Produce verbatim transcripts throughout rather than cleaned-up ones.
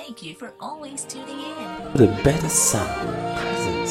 Thank you for always tuning in. The better sound presents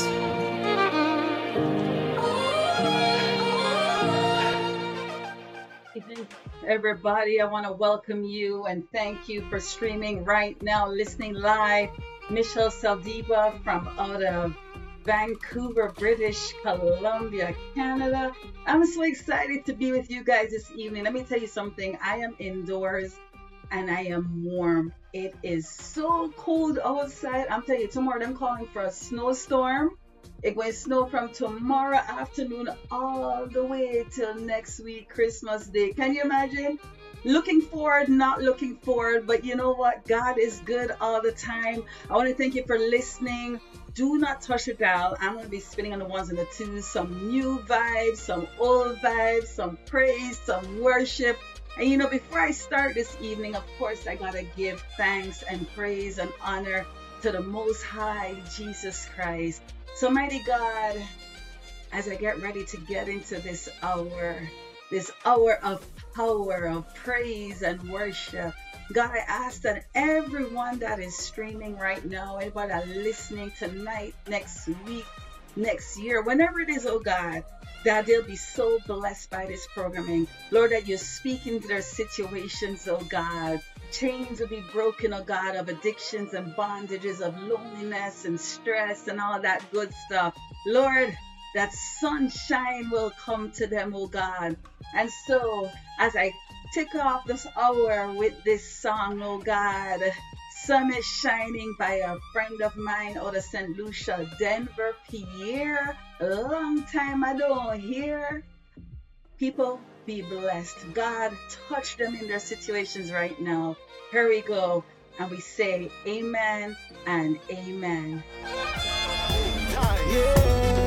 you. Everybody, I want to welcome you and thank you for streaming right now, listening live. Michelle Saldiva from out of Vancouver, British Columbia, Canada. I'm so excited to be with you guys this evening. Let me tell you something. I am indoors and I am warm. It is so cold outside. I'm telling you, tomorrow I'm calling for a snowstorm. It will snow from tomorrow afternoon all the way till next week, Christmas Day. Can you imagine? Looking forward, not looking forward, but you know what? God is good all the time. I want to thank you for listening. Do not touch the dial. I'm going to be spinning on the ones and the twos, some new vibes, some old vibes, some praise, some worship. And you know, before I start this evening, of course, I got to give thanks and praise and honor to the Most High, Jesus Christ. So mighty God, as I get ready to get into this hour, this hour of power, of praise and worship, God, I ask that everyone that is streaming right now, everybody that is listening tonight, next week, next year, whenever it is, oh God, that they'll be so blessed by this programming. Lord, that you're speaking to their situations, oh God. Chains will be broken, oh God, of addictions and bondages, of loneliness and stress and all that good stuff. Lord, that sunshine will come to them, oh God. And so, as I kick off this hour with this song, oh God, Sun is Shining by a friend of mine out of Saint Lucia, Denver, Pierre. A long time I don't hear. People, be blessed. God, touch them in their situations right now. Here we go. And we say amen and amen. Yeah.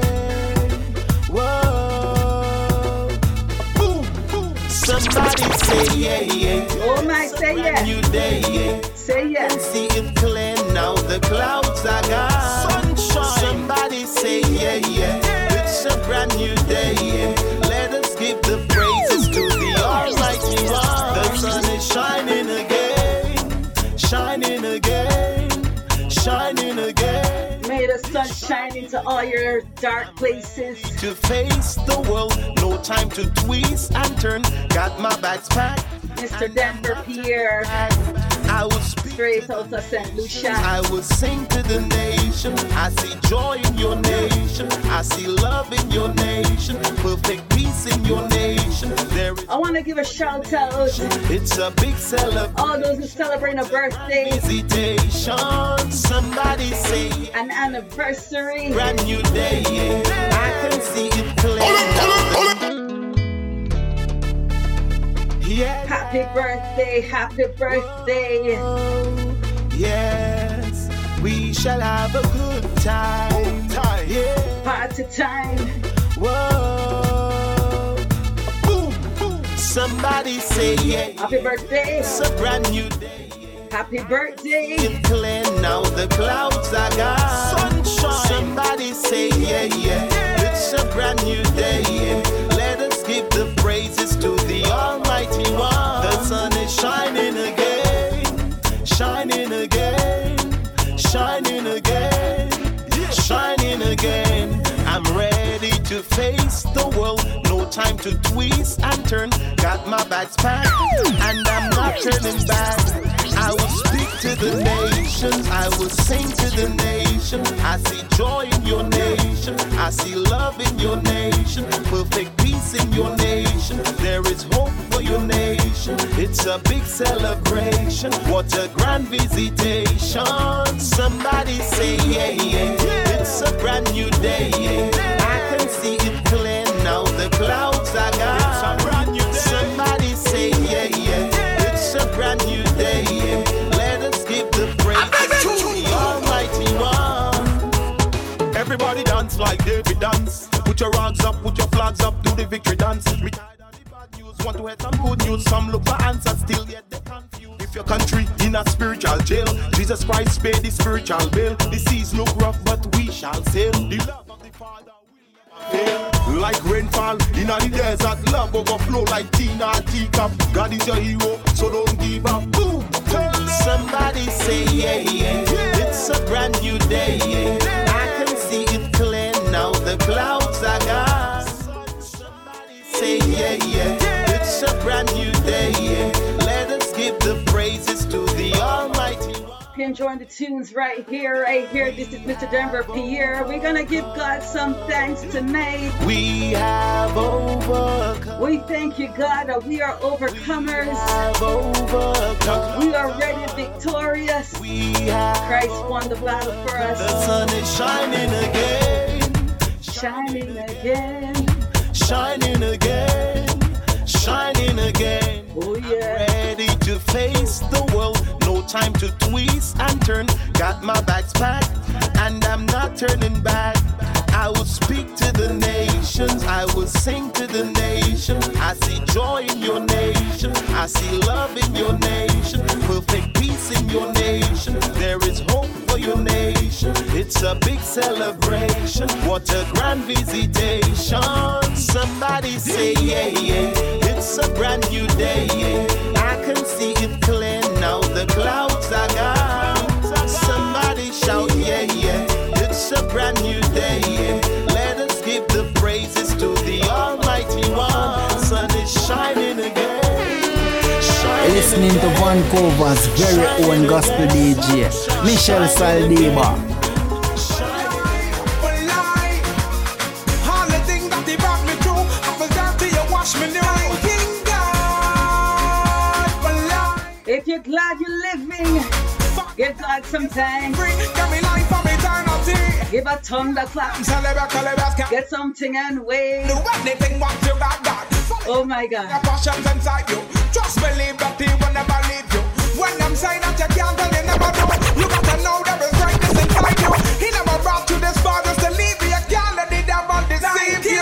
Whoa. Boom, boom. Somebody say yeah, yeah. Oh my, say yeah. New day, yeah. Say yeah. And see it clear now. The clouds are gone. Sunshine. Somebody say yeah, yeah. It's a brand new day, yeah. Let us give the praises to the Almighty One. The sun is shining again, shining again, shining again. May the sun shine into all your dark places. To face the world, no time to twist and turn. Got my bags packed. Mister Denver Pierre, I will speak straight out of Saint Lucia. I will sing to the nation. I see joy in your nation. I see love in your nation. Perfect peace in your nation. There is I want to give a shout out. It's a big celebration. All those who celebrate a birthday, Visitation. Somebody say an anniversary. brand new day. Yeah. I can see it clear. Yeah. Happy birthday, happy birthday. Oh, yes, we shall have a good time. time. Yeah. Party time. Whoa. Boom, boom. Somebody say yeah. Happy birthday. It's a brand new day. Happy birthday. It's clear now, the clouds are gone. Sunshine. Somebody say yeah, yeah. It's a brand new day. Yeah. Let us give the praises to the Almighty One. The sun is shining again, shining again, shining again, shining again. I'm ready to face the world. No time to twist and turn. Got my bags packed and I'm not turning back. I will speak to the nations. I will sing to the nation. I see joy in your nation. I see love in your nation. Perfect peace in your nation. There is hope for your nation. It's a big celebration. What a grand visitation. Somebody say yeah, yeah. It's a brand new day. Yeah. I can see it clear now. The clouds are gone. Somebody say yeah, yeah. It's a brand new day. Yeah. Let us give the praise to the Almighty One. Everybody dance like David dance. Put your arms up, put your flags up, do the victory dance. Me tired of the bad news, want to hear some good news. Some look for answers, still yet they confused. If your country in a spiritual jail, Jesus Christ paid the spiritual bill. The seas look rough, but we shall sail. The love of the Father will never fail. Like rainfall in the desert, love overflow like tea in a teacup. God is your hero, so don't give up. Boom, tell Somebody say yeah, yeah. It's a brand new day. Yeah. I can see it clear now. The clouds are gone. Somebody say yeah, yeah. It's a brand new day. Yeah. Let us give the praises to the Almighty One. Enjoying the tunes right here, right here. This is Mister Denver Pierre. We're gonna give God some thanks tonight. We have overcome. We thank you, God, that we are overcomers. We have overcome. We are ready, victorious. We have Christ won the battle for us. The sun is shining again. Shining again. Shining again. Shining again. Oh yeah. I'm ready to face the world. No time to twist and turn. Got my bags packed and I'm not turning back. I will speak to the nations. I will sing to the nation. I see joy in your nation. I see love in your nation. Perfect peace in your nation. There is hope for your nation. It's a big celebration. What a grand visitation. Somebody say yeah, yeah. It's a brand new day. Yeah. I can see it clear now. The clouds are gone. Somebody shout yeah, yeah. It's a brand new day. Yeah. Let us give the praises to the Almighty One. Sun is shining again. Shining Listening again. to Vancouver's very own gospel D J, Michelle Saldiva. If you're glad you're living, give God some thanks. Give a tongue that claps. Get something and wave. Oh my God. Just believe that he will never leave you. When I'm saying that you can't, then you never do. You gotta know there is greatness inside you. He never brought you this far just to leave you. You can't let the devil deceive you.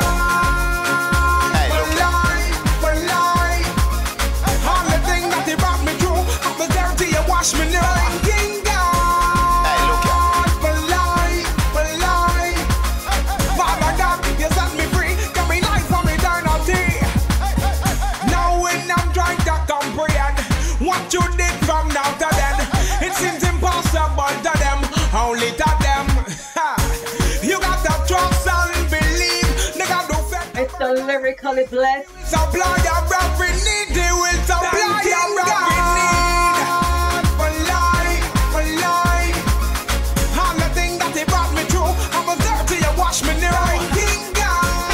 Wash me now, King God. Hey, look here. For life, for life. Father God, you set me free. Got me life from eternity. Now when I'm trying to comprehend what you did from now to then, it seems impossible to them, only to them. You got to trust and believe. They got to faith. It's the lyrically blessed. Supply your every need. They will supply your every need. Wash me now, King God.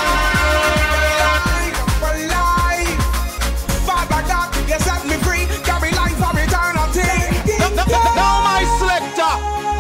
For life, Father God, you set me free. Got me life for eternity. Now my selector.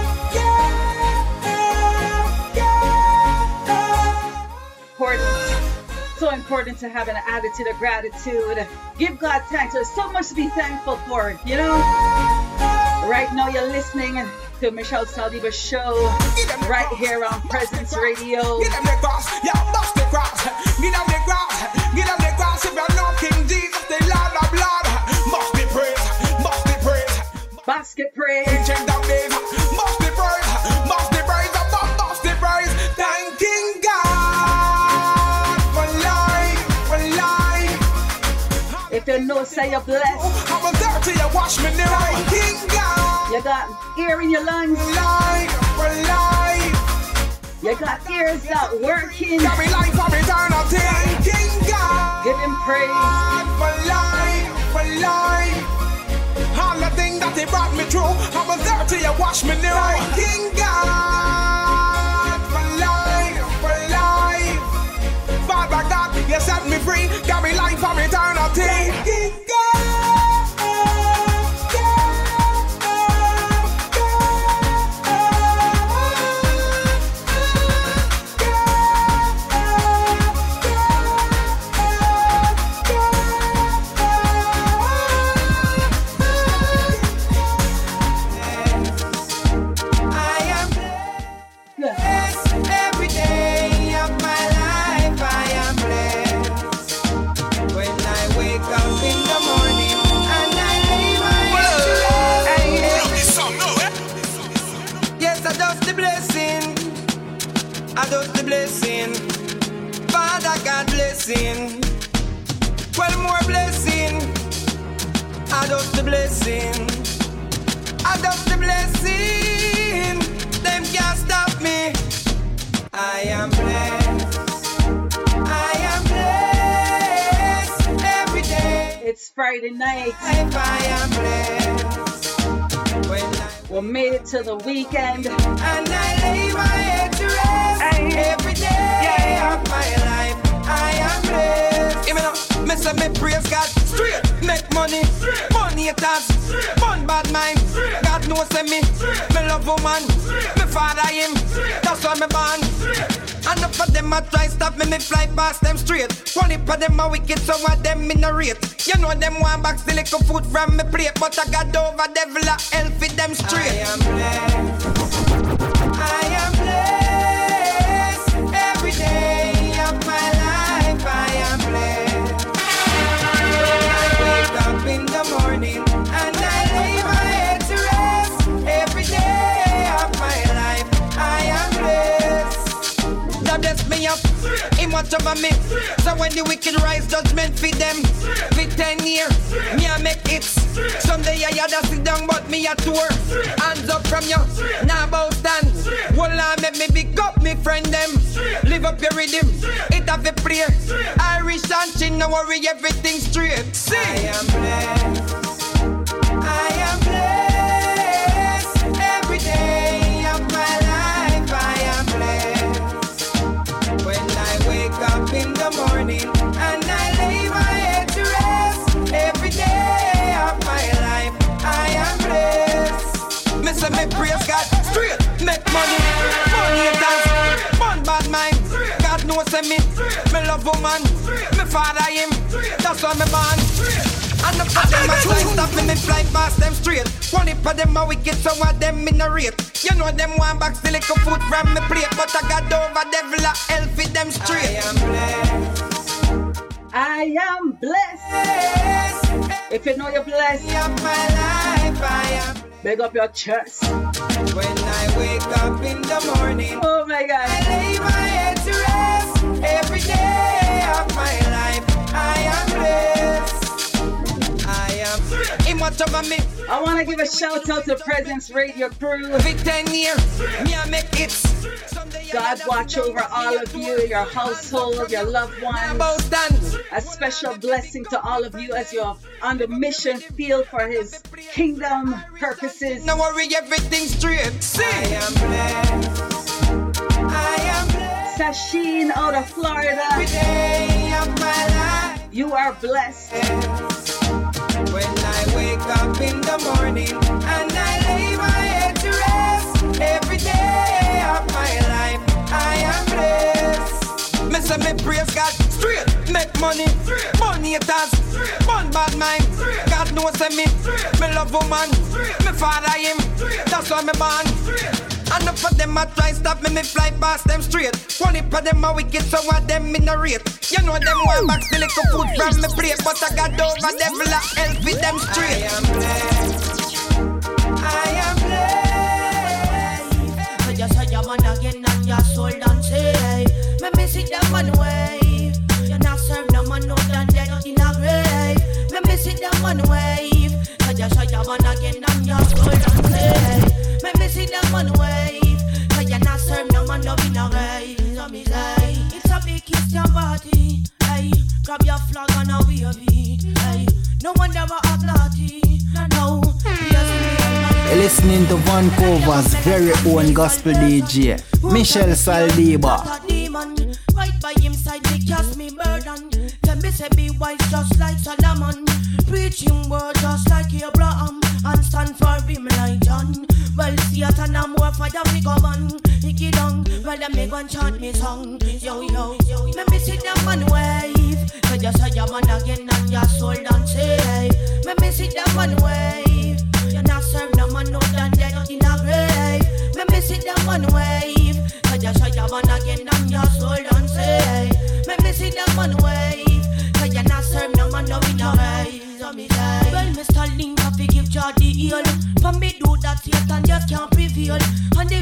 Important. So important to have an attitude of gratitude. Give God thanks. There's so much to be thankful for, you know? Right now you're listening to Michelle Saldiva's show right here on Presence Radio. Get them the cross, yeah, bust the cross. Get them the cross, get them the cross. If you're not King Jesus, the Lord of Lord, must be praised, must be praised. Basket praise. Ancient of days, must be praised, must be praised, must be praised. Thanking God for life, for life. If you know, say you're blessed. I was there till you wash me now, King God. You got air in your lungs. Life for life. You got ears that working. Got me life for eternity. King God. Give him praise. For life, for life. All the things that he brought me through, I was there till you wash me new. King God. For life, for life. Father God, you set me free. Got me life for eternity. King God. Blessing, Father God blessing, well more blessing, I just the blessing. I just the blessing. Them can't stop me. I am blessed. I am blessed every day. It's Friday night. If I am blessed. When I We made it to the weekend. and I lay my head to rest. Every day of my life, I am blessed. Give me now, me say me praise God straight. Make money, money haters, fun bad mind. God knows say me, me love woman, me father him. That's why me born. And up for them a try stop me, me fly past them straight. One for them a wicked, so what them in a rate. You know them one box the little food from me plate, but I got over devil a hell for them straight. I am blessed. I am blessed every day of my life. I am blessed. I wake up in the morning and I lay my head to rest. Every day of my life, I am blessed. God bless me up, Him watch over me. So when the wicked rise, judgment feed them. For ten years, me I make hits. Someday I had to sit down, but me a tour. Hands up from you, now bow stand. Well, I make me big up me friend them. Live up your rhythm, it have a prayer. Irish and chin, no worry, everything straight. See, I am blessed. I am blessed every day of my life. I am blessed. When I wake up in the morning and I lay my head to rest. Every day of my life, I am blessed. Me say me praise God straight. Make money, money haters, fun bad mind. God knows say me, me love woman, me father him. That's why me born. And the for them a try stop me, me fly past them straight. One for them a wicked, so what them in a rate. You know them one box the little food from me plate, but I got over devil a hell for them straight. I am blessed. I am blessed. If you know you're blessed, Of my life, I am. big up your chest. When I wake up in the morning, Oh my I God. lay my head to rest. Every day of my life, I am blessed. I am. Him watch over me. I want to give a shout out to Presence Radio crew. For ten years, me I make hits. Someday I God gotta watch sit down, over but all me of a you, tour. your household, your loved Now ones. bow stand. A special blessing to all of you as you're on the mission field for His kingdom purposes. No worry, everything straight. See, I am blessed. I am blessed. Sasheen out of Every Florida, day of my life. you are blessed. When I wake up in the morning and I lay my head to rest. Every day of my life, I am blessed. Me say me praise God straight. Make money, money haters, fun bad mind. God knows say me, me love woman, me father him. That's why me born. And up for them a try stop me, me fly past them straight. One for them a wicked, so what them in a rate. You know them one box the little food from me plate, but I got over devil a hell for them straight. I am blessed. I am blessed. So just say you want again and your soul don't say. Me miss it them one way. You not serve no man no than dead in a grave. Me miss it them one wave. So just say you want again and your soul don't say. Me miss it them one wave. So you not serve no man no in a grave. So me say it's a big Christian party. Hey, grab your flag and a wave it. Hey, no one ever a naughty. No, no. You're listening to Vancouver's very own gospel D J, Michelle Saldiba. Right by him side, me cast me burden. Tell me say be wise just like Solomon. Preaching word just like Abraham. And stand for him like John. Well, Satan and more fire fi go on. Icky down, well them me go and chant me song. Yo yo yo, me me sit down and wave. So just say your man again and your soul don't say. Me me sit down and wave. You not serve no man no than dead in a grave. Me me sit down and wave. So just say your man again and your soul don't say. Me me sit down and wave. So you not serve no man no in a grave. So me say, well, Mister Link have to give Jah the heel. For me do that Satan just can't prevail. And the wicked man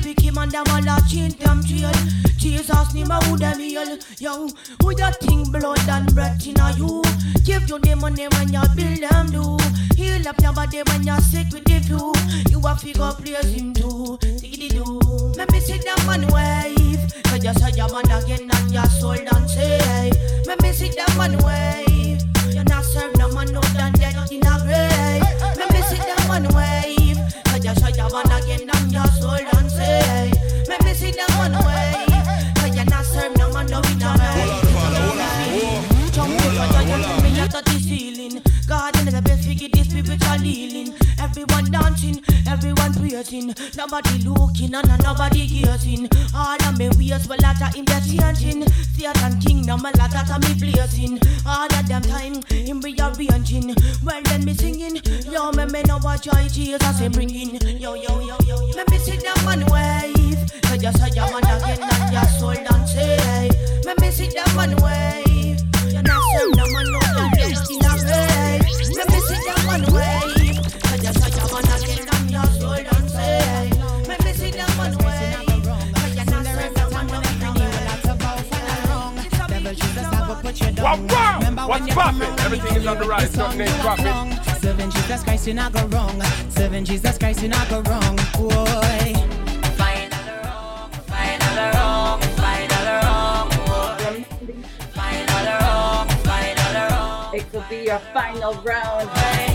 and them all a change them jail. Jesus name a who them heal. Yo, who you think blood and breath in a you? Give you the money when you build them do. Heal up your body when you're sick with the flu. You a figure place him too. Tiggity do. Let me see them man wave. Cause you saw your man again and your soul don't say. Let me see them man wave. You not serve no man no than dead in a grave. Let me see them man wave. Cause you saw your man again and your soul don't say. Let me see them man wave. Cause you not serve no man no in a grave. Jump over you me at the ceiling. God in the best figure this spiritual healing. Everyone dancing, everyone praising. Nobody looking and nobody gazing. All of me ways well lot of interchanging. Satan kingdom a lot of me blazing. All of them time him rearranging. Well then me singing. Yo me me know what joy Jesus him bringing. Yo yo yo yo. Let me see them man wave. So you say your man again and your soul don't say. Let me see them man wave. You not serve no man no than death in a grave. Let me see them one way. I just saw your man again and your soul don't say. Let me see them one way. I just not serve no man no Wow, what's poppin'? Everything is on the rise, nothing ain't dropping. Serving Jesus Christ, you not go wrong. Serving Jesus Christ, you not go wrong. Boy. Final wrong, final wrong, final wrong, boy. Final wrong, final wrong. It could be your final round.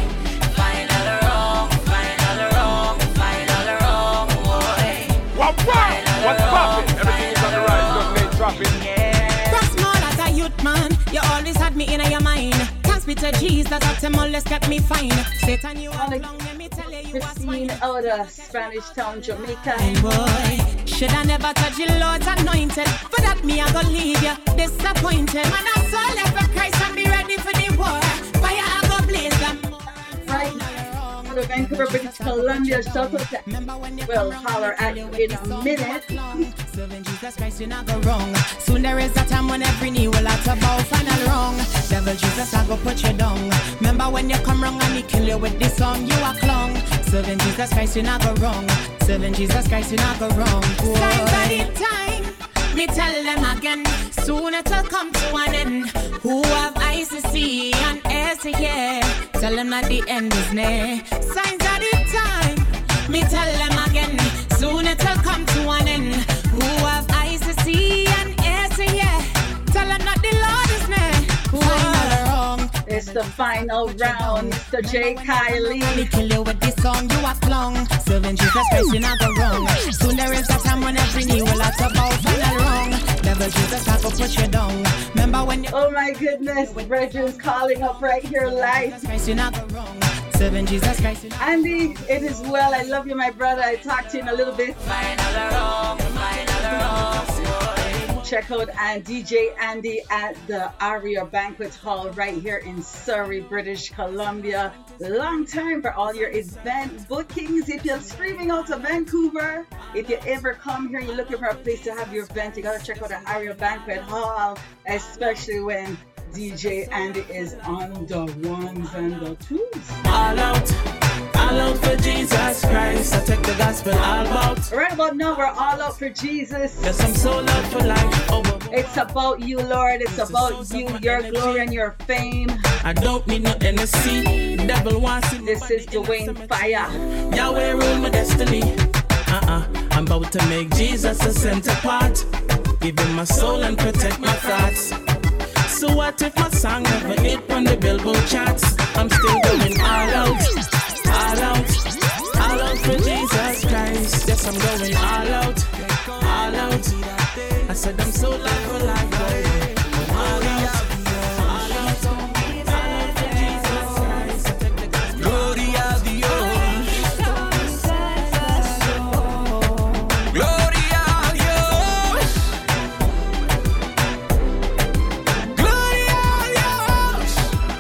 Final wrong, final wrong, final wrong, boy. Wow, wow, what's poppin'? Everything is on the rise, nothing ain't dropping. That's more as a youth man. You always had me in your mind. Thanks be to Jesus that them always kept me fine. Satan, you are long, let me tell you, you was Christine out of Spanish Town, Jamaica. Hey boy, should I never touch your Lord's anointed? For that me I go leave you disappointed. Man, I saw left for Christ and be ready for the war. Fire I go blaze them. Right out of Vancouver, British Columbia. Shout out to We'll holler at you in a minute. Serving Jesus Christ, you not go wrong. Soon there is a time when every knee will have to bow final wrong. Devil Jesus, I go put you down. Remember when you come wrong and he kill you with this song, you are clung. Serving Jesus Christ, you not go wrong. Serving Jesus Christ, you not go wrong. Time by the time, me tell them again. Soon it'll come to an end. Who have eyes to see and ears to hear? Tell them that the end is near. Signs of the time, me tell them again. Soon it'll come to an end. Who have eyes to see and ears to hear? Tell them that the Lord is near. Final wrong. It's the final round, Mister J. Kylie. Me kill you with this song, you are clung. Serving Jesus Christ, you not go wrong. Soon there is a time when every knee will have to bow. Final wrong. Devil Jesus, I go put you down. Remember when you... Oh my goodness, Reggie's calling up right here live. Christ, you not go wrong. Serving Jesus Christ, you not... Andy, it is well. I love you, my brother. I talked to you in a little bit. Final wrong, final wrong, boy. Check out and D J Andy at the Aria Banquet Hall right here in Surrey, British Columbia. Long time for all your event bookings. If you're streaming out of Vancouver, if you ever come here, you're looking for a place to have your event, you gotta check out the Aria Banquet Hall, especially when D J Andy is on the ones and the twos. All out, all out for Jesus Christ. I take the gospel all out. Right about now, we're all out for Jesus. Yes, I'm sold out for life. Oh, oh, oh. It's about you, Lord. It's about you, your glory and your fame. I don't need no N S C. Devil wants it. This is Dwayne Fire. Yahweh rule my destiny. Uh-uh. I'm about to make Jesus a center part. Give him my soul and protect my thoughts. So what if my song never hit on the Billboard charts? I'm still going all out, all out, all out for Jesus Christ. Yes, I'm going all out, all out. I said I'm so live for life, boy. All out, all out, all out for Jesus Christ. I take the gospel. Gloria a Dios. Gloria a Dios. Gloria a Dios.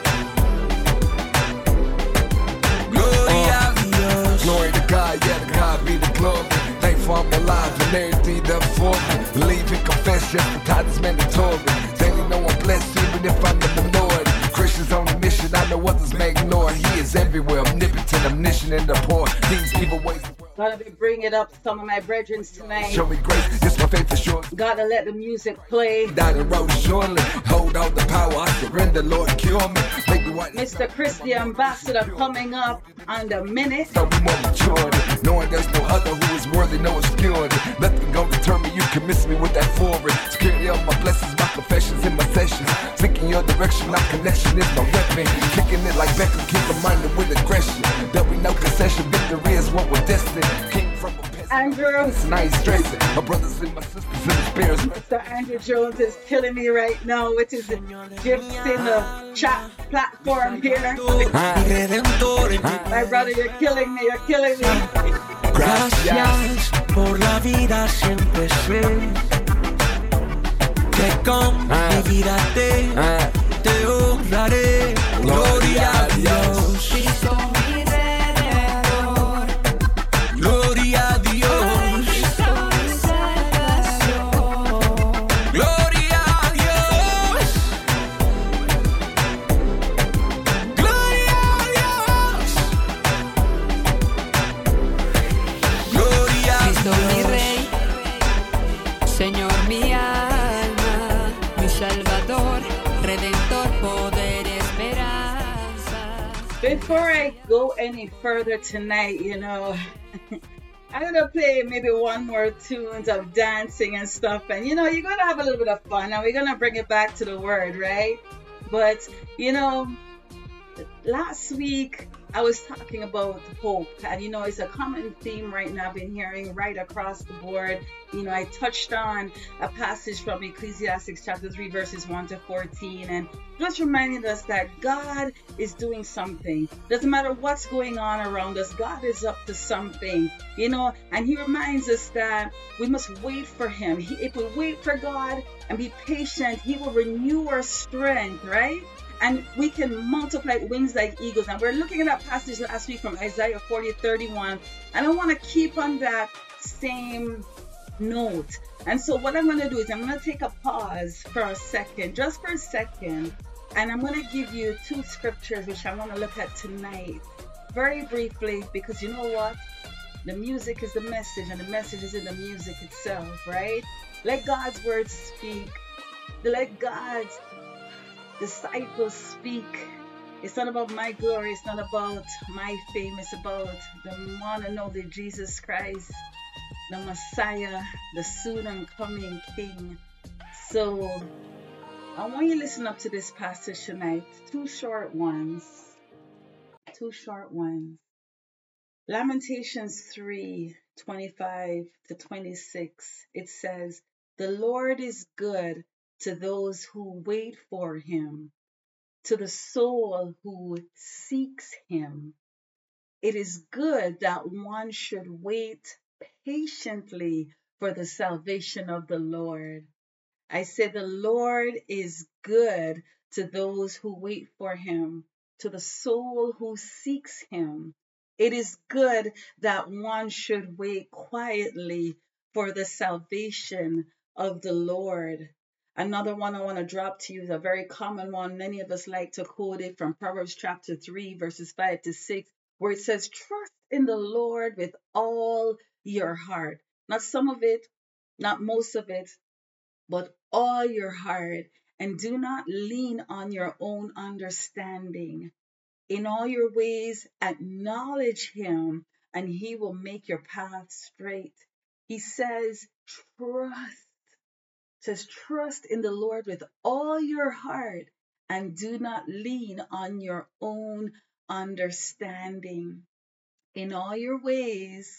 Gloria a Dios. Glory to God, yeah, to God be the glory. Thankful I'm alive and everything that for me. Believe and confess, yes, the tithe is mandatory. Daily know I'm blessed even if I'm the minority. Christians on a mission, I know others may ignore. He is everywhere, omnipotent, omniscient, and the poor. These evil ways. Gonna be bringing up some of my brethren tonight. Show me grace, this my faith for sure. Gotta let the music play. Down the road surely, hold out the power, I surrender, Lord, cure me. Make me white. Mister Chris the Ambassador coming up on the minute. So we more maturity, knowing there's no other who is worthy, no obscurity. Nothing gonna deter me, you can miss me with that forward. Security of my blessings, my confessions in my sessions. Seeking your direction, our connection is my weapon. Kicking it like Beckham, keep reminded with aggression. That we know concession, victory is what we're destined. King from a peasant. Andrew. It's nice dressing. My brothers and my sisters in the spirits. Mister Andrew Jones is killing me right now with his gifs in the chat platform here. My brother, you're killing me, you're killing me. Gracias por la vida, siempre sé que con mi vida te, te honraré. Gloria a Dios. Cristo mi Redentor. Gloria a Dios. Cristo mi salvación. Gloria a Dios. Gloria a Dios. Gloria a Cristo mi Dios. Rey, Señor mi alma, mi Salvador, Redentor, poder, esperanza. Before I go any further tonight, you know, I'm gonna play maybe one more tunes of dancing and stuff, and you know, you're gonna have a little bit of fun, and we're gonna bring it back to the word, right? But you know, last week I was talking about hope, and you know, it's a common theme right now I've been hearing right across the board. You know, I touched on a passage from Ecclesiastes chapter three, verses one to fourteen, and just reminding us that God is doing something. Doesn't matter what's going on around us, God is up to something, you know, and He reminds us that we must wait for Him. He, if we wait for God and be patient, He will renew our strength, right? And we can multiply wings like eagles. And we're looking at that passage last week from Isaiah forty, thirty-one. And I want to keep on that same note. And so what I'm going to do is I'm going to take a pause for a second, just for a second. And I'm going to give you two scriptures which I want to look at tonight. Very briefly, because you know what? The music is the message, and the message is in the music itself, right? Let God's word speak. Let God's disciples speak. It's not about my glory. It's not about my fame. It's about the want to know that Jesus Christ, the Messiah, the soon and coming King. So I want you to listen up to this passage tonight. Two short ones. Two short ones. Lamentations three, twenty-five to twenty-six. It says, "The Lord is good to those who wait for Him, to the soul who seeks Him. It is good that one should wait patiently for the salvation of the Lord." I said, the Lord is good to those who wait for Him, to the soul who seeks Him. It is good that one should wait quietly for the salvation of the Lord. Another one I want to drop to you is a very common one. Many of us like to quote it from Proverbs chapter three, verses five to six, where it says, "Trust in the Lord with all your heart." Not some of it, not most of it, but all your heart. "And do not lean on your own understanding. In all your ways, acknowledge Him, and He will make your path straight." He says, trust. Says, trust in the Lord with all your heart and do not lean on your own understanding. In all your ways,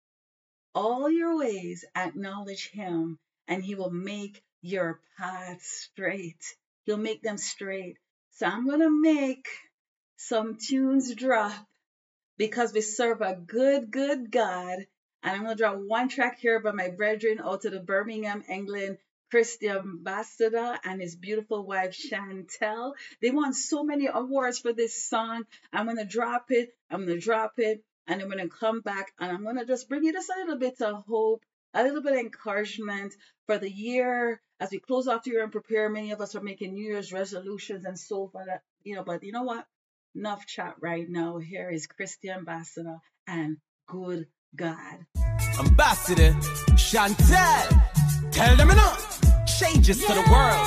all your ways, acknowledge Him, and He will make your path straight. He'll make them straight. So I'm going to make some tunes drop because we serve a good, good God. And I'm going to drop one track here by my brethren out of the Birmingham, England, Chris the Ambassador and his beautiful wife Chantel. They won so many awards for this song. I'm going to drop it. I'm going to drop it. And I'm going to come back and I'm going to just bring you just a little bit of hope, a little bit of encouragement for the year as we close off the year and prepare. Many of us are making New Year's resolutions and so forth. You know, but you know what? Enough chat right now. Here is Chris the Ambassador and Good God. Ambassador Chantel, tell them enough. Changes yeah. to the world.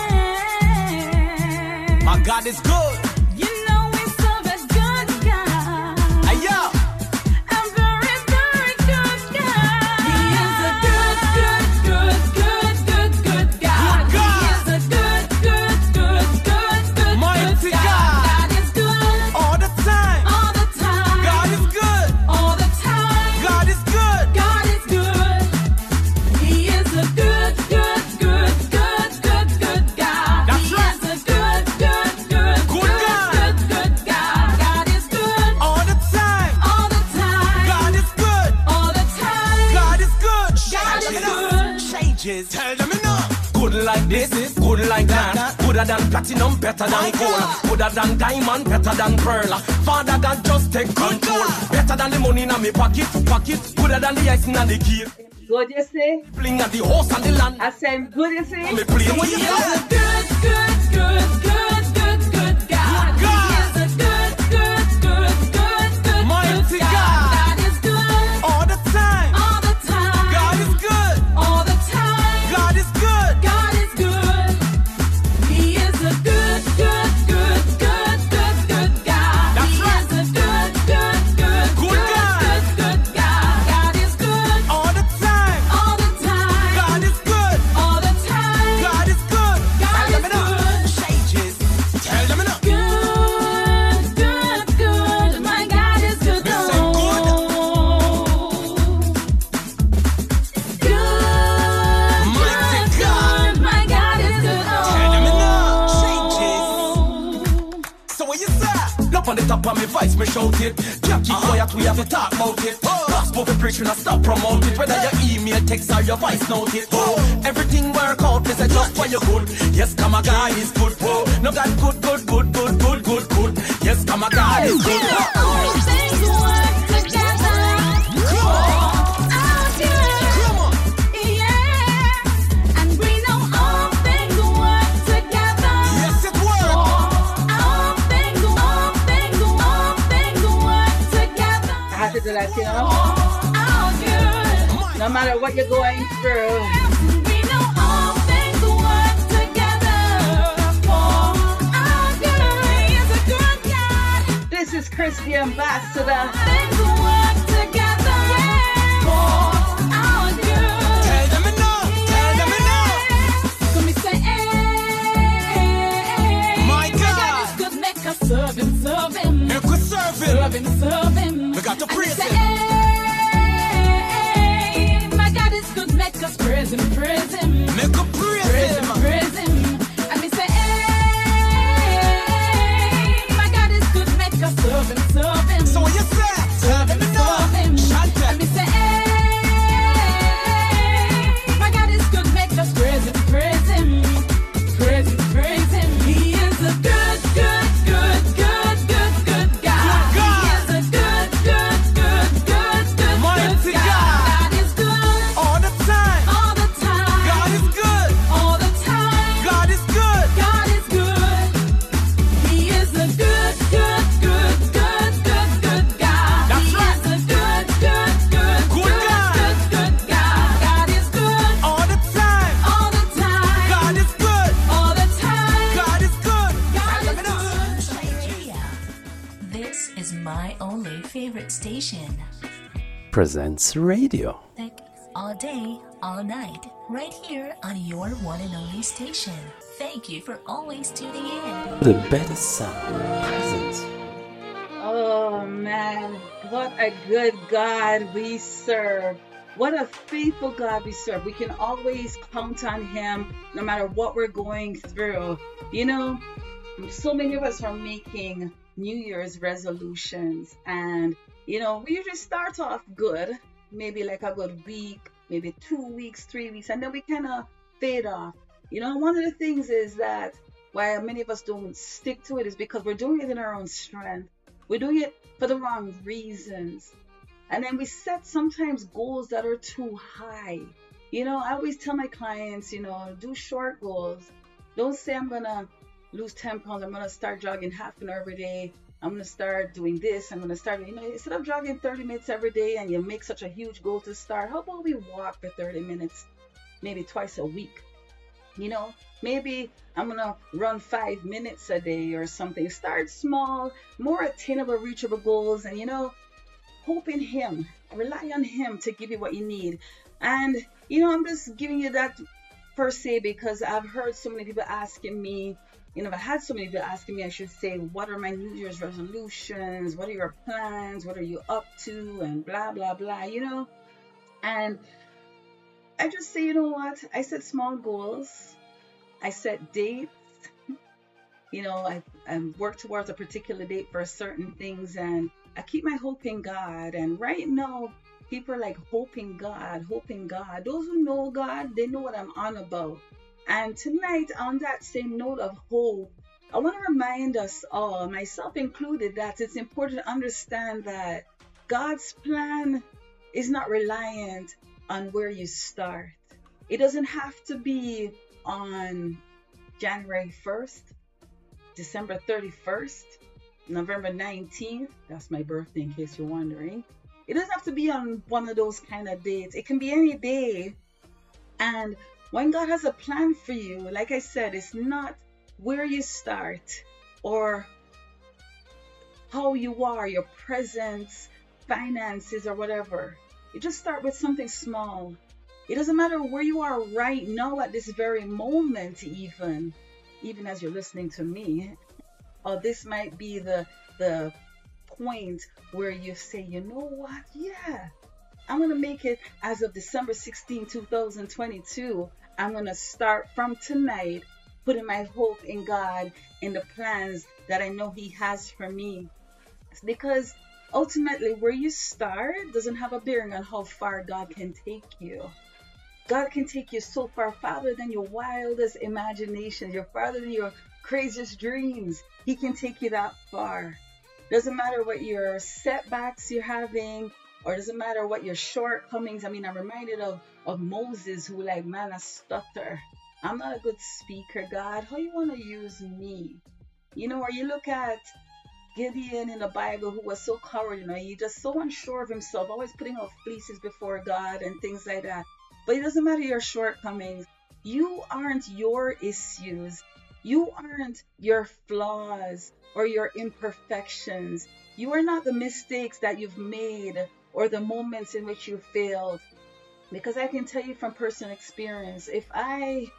My God is good. You know we serve a good God. Hey, yo. A very, very good God. He is a good, good, good, good, good, good God. Good God. He is a good, good, good, good, good, Mighty good God. God. God is good. All the time. All the time. God is good. All the time. God is good. God is good. He is a good, good, good, good, good, good God. That's he right. is a good, good, good, Good good, God. good, good God. God is good. All the time. All the time. God is good. All the time. God is good. God is Changes. good. Changes. Tell them enough. Good like this, good like that. Gooder than platinum, better than gold. Gooder than diamond, better than pearl. Father God, just take control. Better than the money in my pocket, pocket. Gooder than the ice in the cave. Good, you see? Bling at the horse and the land. I said, good, you see? Me play what He you is say. a good, good, good, good, good, good God. Good God. He is a good, good, good, good, good, Mighty good God. God. God is good. All the time. All the time. God is good. All the time. God is good. God is good. He is a good, good, good, good, good, good God. That's he right. is a good, good, good, Good good, God. good, good God. God is good. All the time. All the time. God is good. All the time. God is good. God Tell is them enough. good. Changes. Tell them enough. Good, good, good. My God is good. Me say good. Good, Mighty good, God. good. My God is good. Tell them enough. Changes. So what you say? Up on the top of my voice, me shout it. Can't keep quiet, we have to talk about it. Gospel we preach, we not stop promote it. Whether your email, text or your voice note it. Oh, everything work out, this is just for your good. Yes, come a God is good. Oh, no God good, good, good, good, good, good, good. Yes, come a God is good. All things work together for our good. Come on. Yeah, and we know all things work together. Yes, it works. All things, all things, all things work together. I have to do that, you know? Our good. No matter what you're going through. We know all things work together for our good. He is a good God. This is Chris the Ambassador. Things work together for our good. Tell them enough. Tell them enough. So me say, hey, My God. is good, make us serve him, serve him, You could serve serve him. him, serve him. We got to And me praise say, him. hey, my God is good, make us praise him, praise him. Make a praise Praise him, him. praise him. And me say, hey, my God is good, make us serve him, serve him. So what you say? Tell them Serve him. enough. Chantel. And me say, hey, my God is good, make us praise him, praise him. Praise him, praise him. He is a good, good, good, good, good, good God. Good God. He is a good, good, good, good, good, Mighty good God. God. God is good. All the time. All the time. God is good. All the time. God is good. God is good. He is a good, good, good, good, good, good God. That's he right. is a good, good, good, Good good, God. good, good God. God is good. All the time. All the time. God is good. All the time. God is good. God Tell them is enough. Nigeria. This is my only favorite station. Presents radio. Like all day, all night, right here on your one and only station. Thank you for always tuning in. The better sound presents. Oh man, what a good God we serve. What a faithful God we serve. We can always count on Him no matter what we're going through. You know, so many of us are making New Year's resolutions, and you know, we usually start off good, maybe like a good week, maybe two weeks, three weeks, and then we kind of fade off. You know, one of the things is that why many of us don't stick to it is because we're doing it in our own strength. We're doing it for the wrong reasons. And then we set sometimes goals that are too high. You know, I always tell my clients, you know, do short goals. Don't say I'm going to lose ten pounds. I'm going to start jogging half an hour every day. I'm going to start doing this. I'm going to start, you know, instead of jogging thirty minutes every day and you make such a huge goal to start, how about we walk for thirty minutes, maybe twice a week? You know, maybe I'm going to run five minutes a day or something. Start small, more attainable, reachable goals, and, you know, hope in Him. Rely on Him to give you what you need. And, you know, I'm just giving you that per se because I've heard so many people asking me, you know, I've had so many people asking me, I should say, what are my New Year's resolutions? What are your plans? What are you up to? And blah, blah, blah, you know? And I just say, you know what? I set small goals. I set dates. You know, I, I work towards a particular date for certain things, and I keep my hope in God. And right now, people are like, hoping God, hoping God. Those who know God, they know what I'm on about. And tonight, on that same note of hope, I want to remind us all, myself included, that it's important to understand that God's plan is not reliant on where you start. It doesn't have to be on January first, December thirty-first, November nineteenth. That's my birthday, in case you're wondering. It doesn't have to be on one of those kind of dates. It can be any day. And when God has a plan for you, like I said, it's not where you start or how you are, your presence, finances, or whatever. You just start with something small. It doesn't matter where you are right now at this very moment, even, even as you're listening to me. Or this might be the the point where you say, you know what? Yeah. I'm going to make it as of December sixteenth, two thousand twenty-two. I'm going to start from tonight, putting my hope in God, in the plans that I know He has for me. It's because ultimately where you start doesn't have a bearing on how far God can take you. God can take you so far, farther than your wildest imaginations, your farther than your craziest dreams. He can take you that far. Doesn't matter what your setbacks you're having, or doesn't matter what your shortcomings. I mean, I'm reminded of, of Moses, who like, man, I stutter. I'm not a good speaker, God. How you want to use me? You know, or you look at Gideon in the Bible, who was so coward, you know, he just so unsure of himself, always putting out fleeces before God and things like that. But it doesn't matter your shortcomings. You aren't your issues. You aren't your flaws or your imperfections. You are not the mistakes that you've made or the moments in which you failed. Because I can tell you from personal experience, if I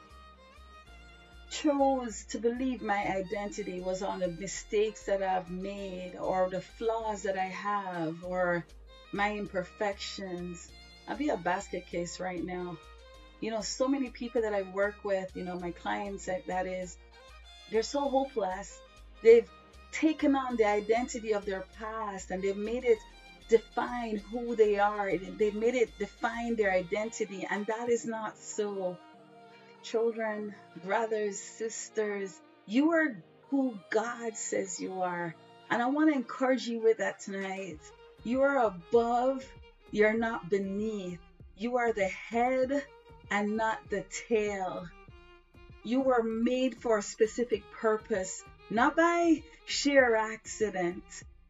chose to believe my identity was on the mistakes that I've made or the flaws that I have or my imperfections, I'd be a basket case right now. You know, so many people that I work with, you know, my clients, that, that is, they're so hopeless. They've taken on the identity of their past and they've made it define who they are. They've made it define their identity, and that is not so. Children, brothers, sisters, you are who God says you are. And I want to encourage you with that tonight. You are above, you're not beneath. You are the head and not the tail. You were made for a specific purpose, not by sheer accident.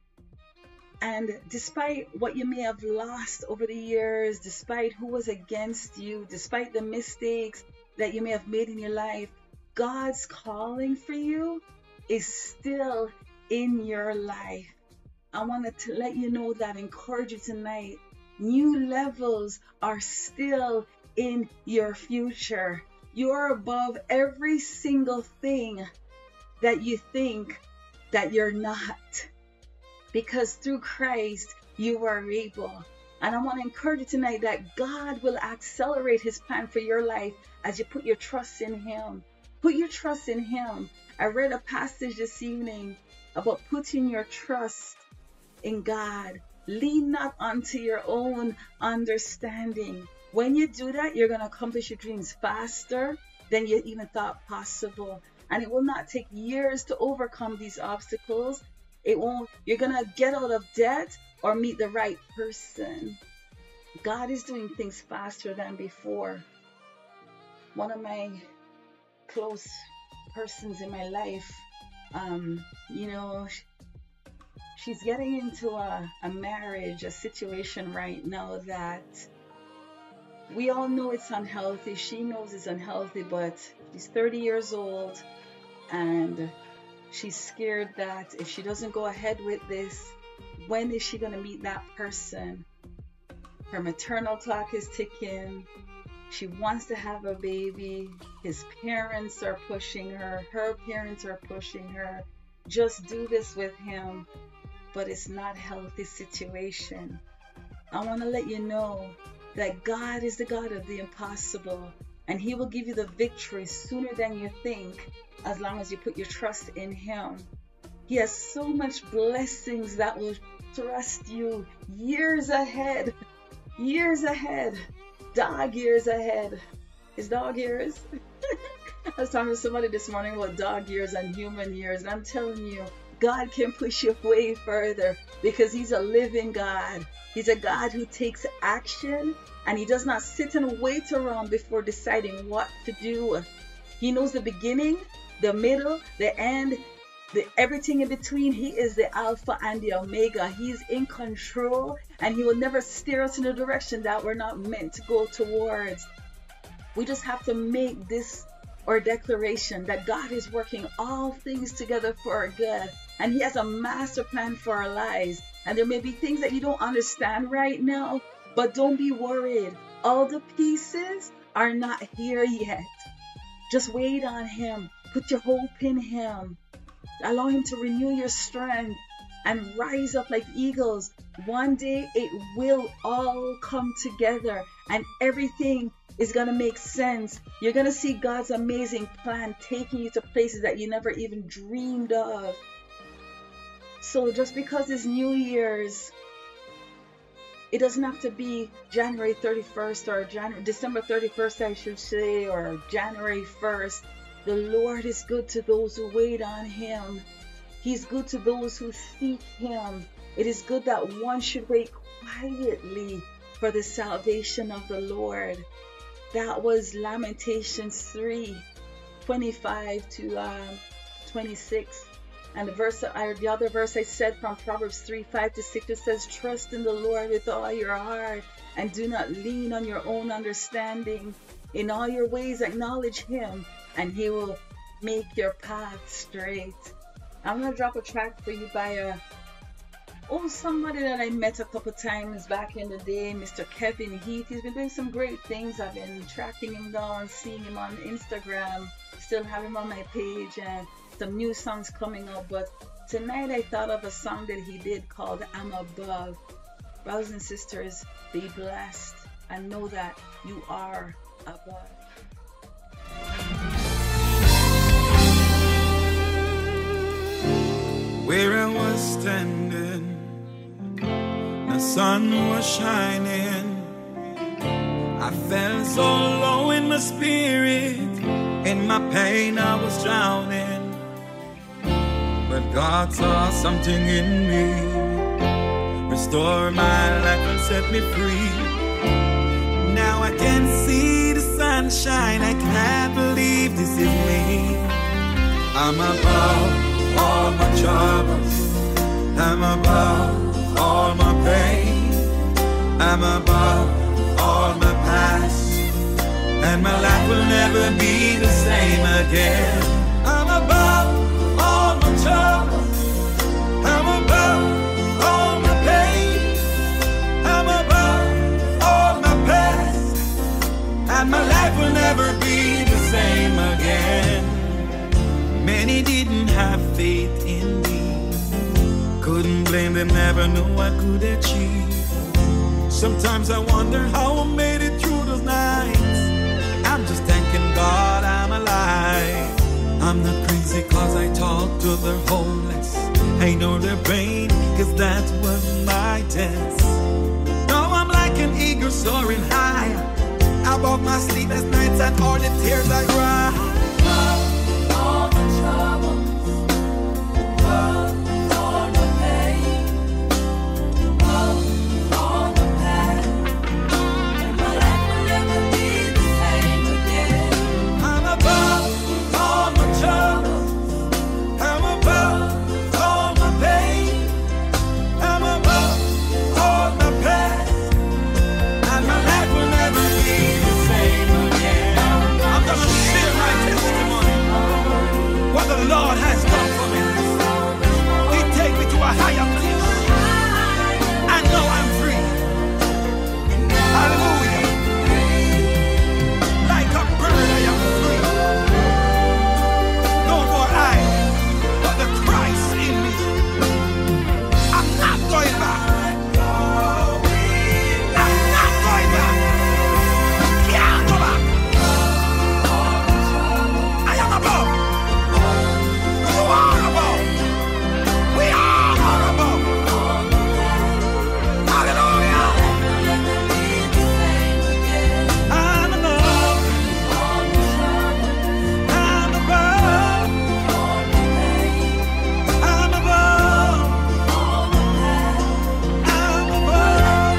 And despite what you may have lost over the years, despite who was against you, despite the mistakes that you may have made in your life, God's calling for you is still in your life. I wanted to let you know that, encourage you tonight. New levels are still in your future. You are above every single thing that you think that you're not. Because through Christ, you are able. And I want to encourage you tonight that God will accelerate His plan for your life as you put your trust in Him. Put your trust in Him. I read a passage this evening about putting your trust in God. Lean not unto your own understanding. When you do that, you're going to accomplish your dreams faster than you even thought possible. And it will not take years to overcome these obstacles. It won't, you're going to get out of debt or meet the right person. God is doing things faster than before. One of my close persons in my life, um, you know, she's getting into a, a marriage, a situation right now that we all know it's unhealthy. She knows it's unhealthy, but she's thirty years old and she's scared that if she doesn't go ahead with this, when is she going to meet that person? Her maternal clock is ticking. She wants to have a baby. His parents are pushing her. Her parents are pushing her. Just do this with him. But it's not a healthy situation. I want to let you know that God is the God of the impossible. And He will give you the victory sooner than you think, as long as you put your trust in Him. He has so much blessings that will thrust you years ahead. Years ahead. Dog years ahead. Is dog years? I was talking to somebody this morning about dog years and human years, and I'm telling you, God can push you way further because He's a living God. He's a God who takes action, and He does not sit and wait around before deciding what to do. He knows the beginning, the middle, the end, the everything in between. He is the Alpha and the Omega. He's in control, and He will never steer us in a direction that we're not meant to go towards. We just have to make this our declaration that God is working all things together for our good, and He has a master plan for our lives. And there may be things that you don't understand right now, but don't be worried. All the pieces are not here yet. Just wait on Him. Put your hope in Him. Allow Him to renew your strength and rise up like eagles. One day it will all come together and everything is going to make sense. You're going to see God's amazing plan taking you to places that you never even dreamed of. So just because it's New Year's, it doesn't have to be January thirty-first or January, December thirty-first, I should say, or January first. The Lord is good to those who wait on Him. He's good to those who seek Him. It is good that one should wait quietly for the salvation of the Lord. That was Lamentations three, twenty-five to um, twenty-six. And the verse, I, the other verse I said from Proverbs three, five to six, it says, trust in the Lord with all your heart and do not lean on your own understanding. In all your ways acknowledge Him and He will make your path straight. I'm going to drop a track for you by a, oh, somebody that I met a couple times back in the day, Mister Kevin Heath. He's been doing some great things. I've been tracking him down, seeing him on Instagram, still have him on my page, and some new songs coming up. But tonight I thought of a song that he did called I'm Above. Brothers and sisters, be blessed and know that you are above. Where I was standing, the sun was shining. I felt so low in my spirit, in my pain I was drowning. But God saw something in me, restored my life and set me free. Now I can see the sunshine, I can't believe this is me. I'm above all my troubles, I'm above all my pain, I'm above all my past, and my life will never be the same again. I'm above all my troubles, I'm above all my pain, I'm above all my past, and my life will never be the same again. Many didn't have faith in me, couldn't blame them, never knew I could achieve. Sometimes I wonder how I made it through those nights. I'm just thanking God I'm alive. I'm not crazy cause I talk to the homeless, I know their pain cause that was my test. Now I'm like an eagle soaring high, above my sleepless nights and all the tears I cry. All my troubles, above all my pain, above all my past, and my life will never be the same again. I'm above all my troubles, I'm above all my pain, the Lord has done for me. He take me to a higher place. And now I'm free. Hallelujah. Like a bird I am free. No more I, but the Christ in me. I'm not going back. I'm not going back. Can't go back. I am above. You are above. We are all above. Hallelujah. I'm above. I'm above. I'm above. I'm above.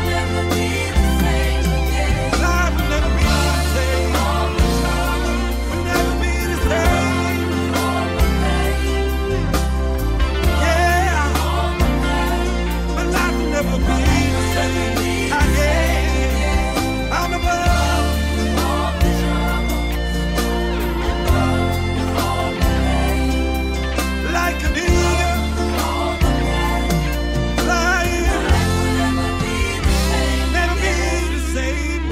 Life will never be the same. Will never be the same. Yeah. My life will never be the same. Again. I'm above. Like an eagle. Flying. Never be the same.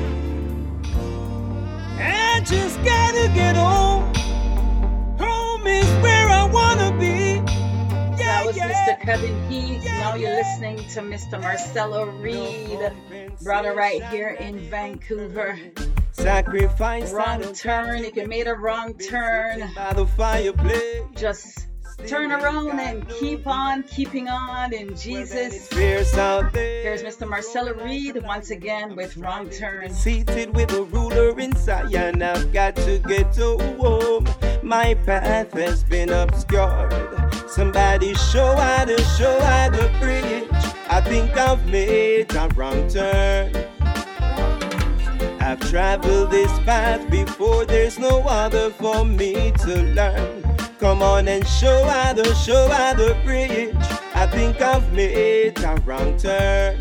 I just gotta get home. Home is where I wanna be. That was Mister Kevin Heath. Now you're listening to Mister Marcelo Reed, brother right here in Vancouver. Sacrifice Wrong turn. If you made a wrong turn, by the fireplace. just turn around and keep on keeping on in Jesus. Fierce out there. Here's Mister Marcelo Reed once again with Wrong Turn. Seated with a ruler in Zion, I've got to get to home. My path has been obscured. Somebody show how to show how to bridge. I think I've made a wrong turn. I've traveled this path before, there's no other for me to learn. Come on and show how to show how to bridge. I think I've made a wrong turn.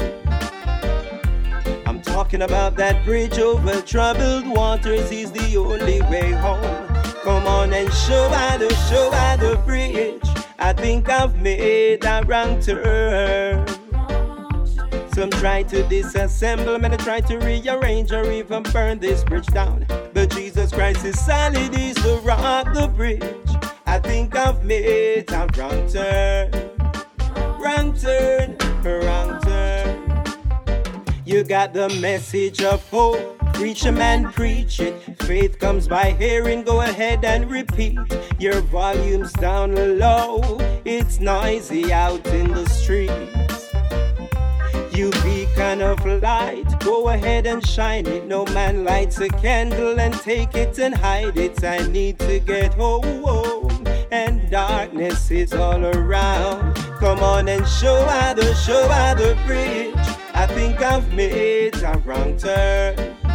I'm talking about that bridge over troubled waters is the only way home. Come on and show how to show how to bridge. I think I've made a wrong turn. Some try to disassemble, many try to rearrange or even burn this bridge down. But Jesus Christ is solid, he's the rock, the bridge. I think I've made a wrong turn. Wrong turn, wrong turn. You got the message of hope. Preach a man, preach it. Faith comes by hearing, go ahead and repeat. Your volume's down low, it's noisy out in the streets. You beacon of light, go ahead and shine it. No man lights a candle and take it and hide it. I need to get home, and darkness is all around. Come on and show how to show how to bridge. I think I've made a wrong turn.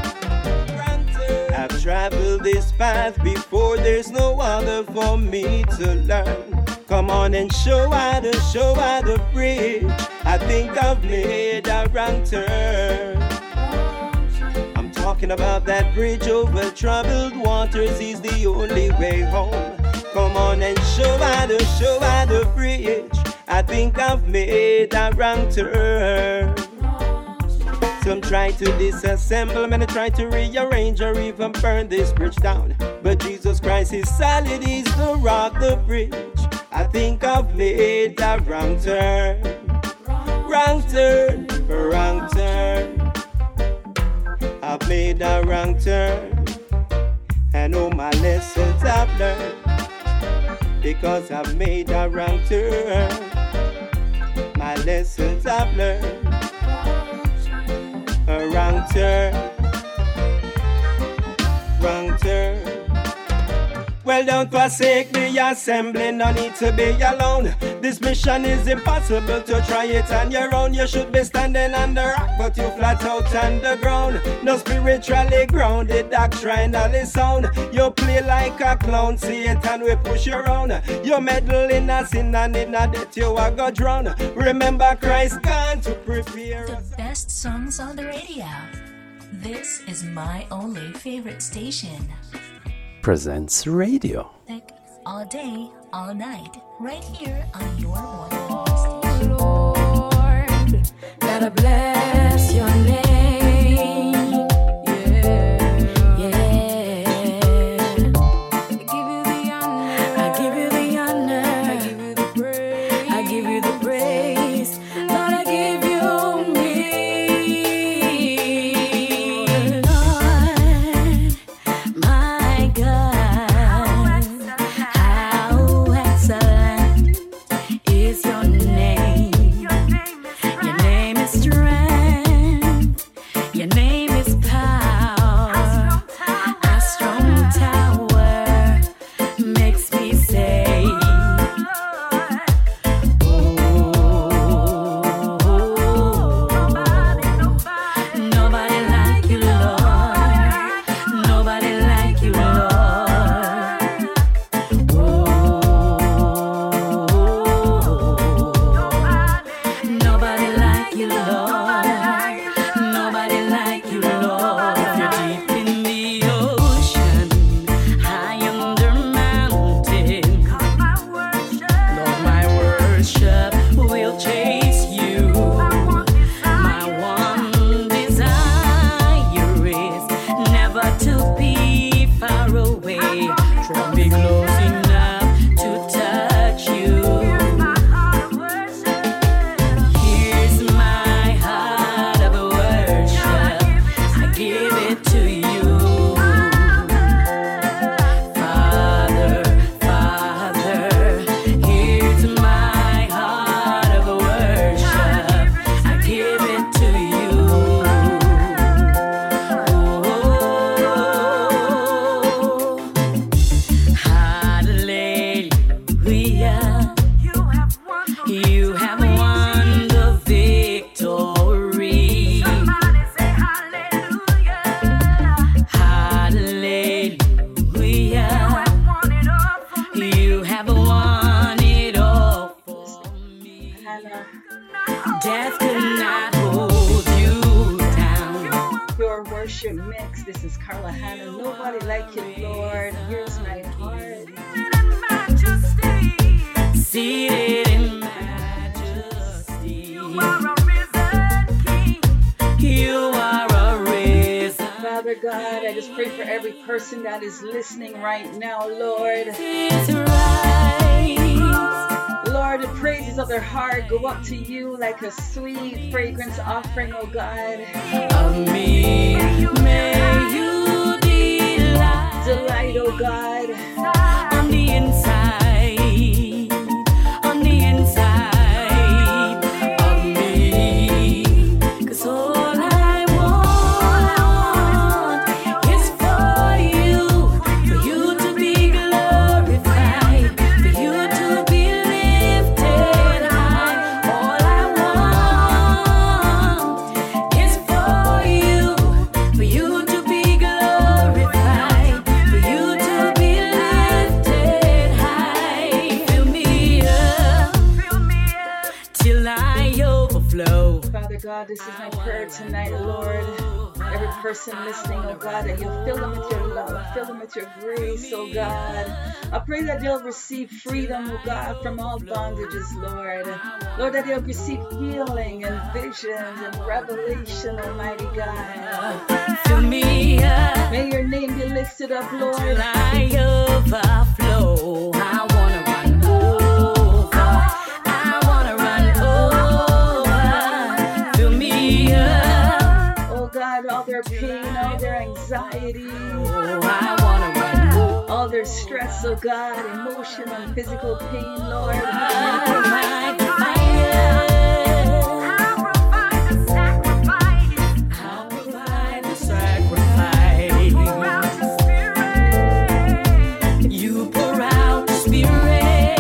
I've traveled this path before, there's no other for me to learn. Come on and show how to show how to bridge. I think I've made a wrong turn. I'm talking about that bridge over troubled waters is the only way home. Come on and show how to show how to bridge. I think I've made a wrong turn. Some try to disassemble, many try to rearrange or even burn this bridge down. But Jesus Christ is solid, he's the rock, the bridge. I think I've made a wrong turn. Wrong turn, wrong turn. I've made a wrong turn. I know my lessons I've learned, because I've made a wrong turn. My lessons I've learned. A wrong turn, wrong turn. Well, don't forsake the assembly, no need to be alone. This mission is impossible to try it on your own. You should be standing on the rock, but you flat out on the ground. No spiritually grounded, doctrinally sound. You play like a clown, Satan will push you around. You meddle in a sin and in a death, you are go drown. Remember Christ gone to prepare us. The best songs on the radio. This is my only favorite station. Presents Radio. Thick all day, all night, right here on your one and only station. Lord, gotta bless your name. Yeah, yeah. I give you the honor. I give you the honor. I give you the praise. I give you the praise. Lord, I give you me. Lord, my God, how excellent is your name. Your name is strength. Your name is power. A strong tower makes me say, nobody like you, Lord. Nobody like you, Lord. Nobody like you, Lord. Nobody like you, Lord. If you're deep in the ocean, high under mountain, Lord, my worship will chase you. My one desire is never to be far away. Draw me close enough to touch you. Here's my heart of worship. I give it to you. Father, Father, here's my heart of worship. I give it to you. Hallelujah. You have won the victory. Hallelujah. You have won it all for me. Death could not hold you down. Your worship mix. This is Carla Hanna. Nobody like you, Lord. Here's my heart. Seated in majesty. You are a risen king. You are a risen. Father God, I just pray for every person that is listening right now, Lord. It's right. Lord, the praises of their heart go up to you like a sweet fragrance offering, oh God. Of me, may you delight. Delight, oh God. On the inside, on the inside of me. 'Cause all I want is for you, for you to be glorified, for you to be lifted high. All I want is for you, for you to be glorified, for you to be lifted high. Fill me up, till I overflow. Father God, this is my prayer tonight, Lord. Every person listening, oh God, that you'll fill them with your love, fill them with your grace, oh God. I pray that they'll receive freedom, oh God, from all bondages, Lord. Lord, that they'll receive healing and visions and revelation, Almighty God. Fill me up, May your name be lifted up, Lord. till I overflow. I wanna run over. I wanna run over. Fill me up. Oh God, all their pain, all their anxiety, Oh, I wanna run over. all their stress, oh God, emotional and physical pain, Lord. I provide the fire. I'll provide the sacrifice. I'll provide the sacrifice. You pour out the spirit. You pour out the spirit.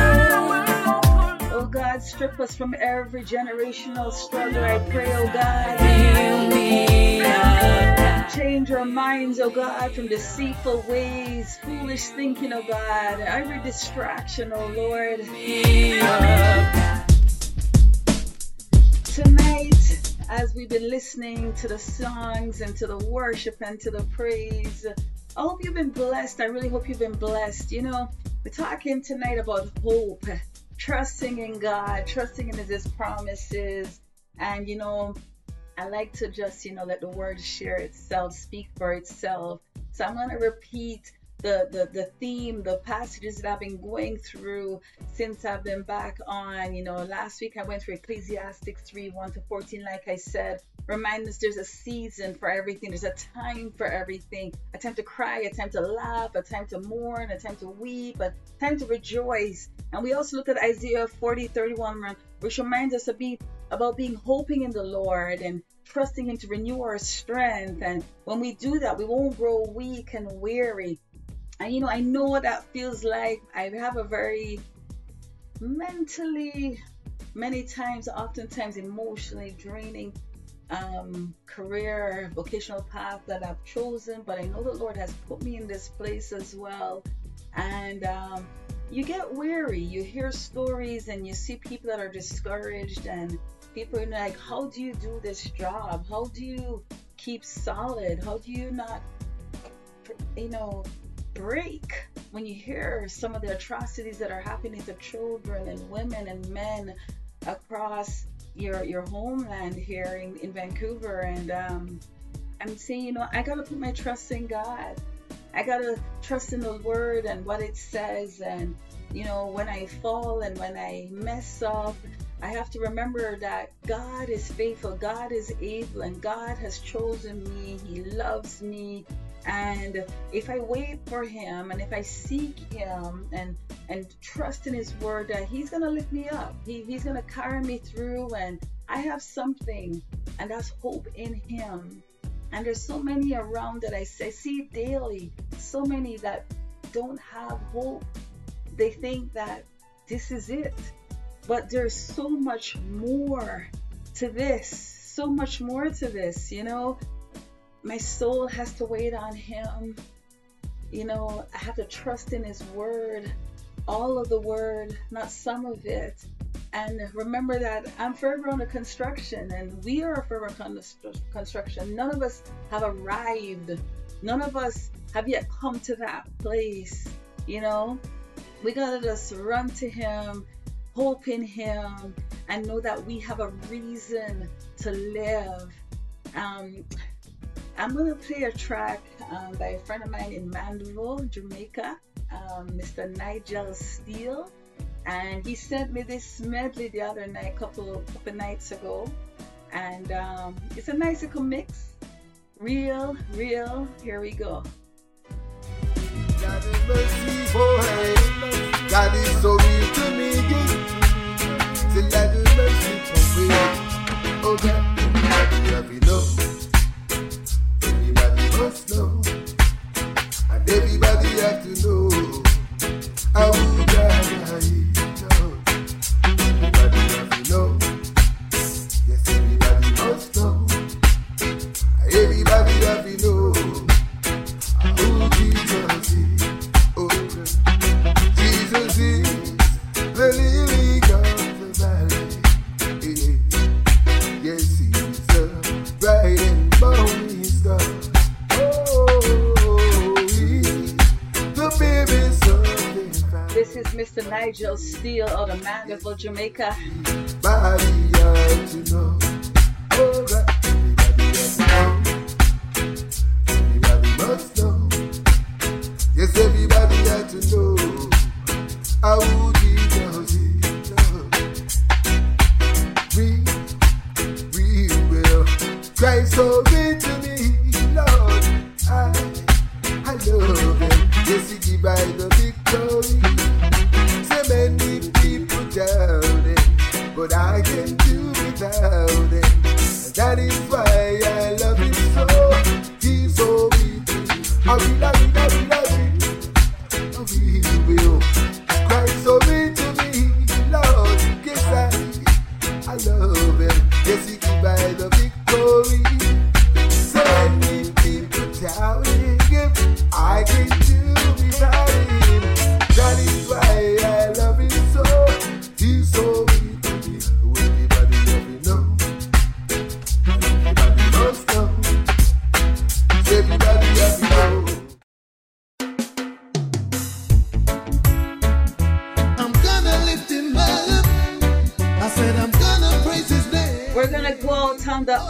Oh God, strip us from every generational struggle, I pray, oh God. Fill me up. Change our minds, oh God, from deceitful ways, foolish thinking, oh God, every distraction, oh Lord. Tonight, as we've been listening to the songs and to the worship and to the praise, I hope you've been blessed. I really hope you've been blessed. You know, We're talking tonight about hope, trusting in God, trusting in His promises. And, you know, I like to just, you know, let the word share itself, speak for itself. So I'm going to repeat the, the, the theme, the passages that I've been going through since I've been back on. You know, last week I went through Ecclesiastes three, one to fourteen, like I said. Remind us there's a season for everything. There's a time for everything. A time to cry, a time to laugh, a time to mourn, a time to weep, a time to rejoice. And we also look at Isaiah forty, thirty-one, which reminds us of being, about being hoping in the Lord and trusting Him to renew our strength. And when we do that, we won't grow weak and weary. And, you know, I know what that feels like. I have a very mentally, many times, oftentimes emotionally draining um, career, vocational path that I've chosen. But I know the Lord has put me in this place as well. And um, you get weary. You hear stories and you see people that are discouraged, and people are like, how do you do this job? How do you keep solid? How do you not, you know, break when you hear some of the atrocities that are happening to children and women and men across your your homeland here in, in Vancouver? And um, I'm saying, you know, I gotta put my trust in God. I gotta trust in the Word and what it says. And, you know, when I fall and when I mess up, I have to remember that God is faithful, God is able, and God has chosen me. He loves me. And if I wait for Him, and if I seek Him and and trust in His word, that He's going to lift me up. He, he's going to carry me through. And I have something, and that's hope in Him. And there's so many around that I say, see daily, so many that don't have hope. They think that this is it. But there's so much more to this, so much more to this, you know. My soul has to wait on Him. You know, I have to trust in His word, all of the word, not some of it. And remember that I'm forever under construction, and we are forever under construction. None of us have arrived. None of us have yet come to that place, you know. We gotta just run to Him, hope in Him, and know that we have a reason to live. Um, I'm going to play a track um, by a friend of mine in Mandeville, Jamaica, um, Mister Nigel Steele. And he sent me this medley the other night, a couple, couple nights ago. And um, it's a nice little mix. Real, real. Here we go. God is merciful, God is so real to me. Say God is merciful, oh God, everybody know. Must know, and everybody have to know how God is. Everybody have to know. Yes, everybody must know. Everybody have to know who Jesus is. Oh, Jesus is the lily of the valley. Yes, He's the bright and morning star. This is Mister Nigel Steele out of Mandeville, Jamaica. Everybody have to know. Oh, God. Everybody have to know. Everybody must know. Yes, everybody have to know how Jesus is. We, we will cry so good to me, Lord. I, I love Him. Yes, He give by the victory. So many people doubt Him, but I can do without Him. And that is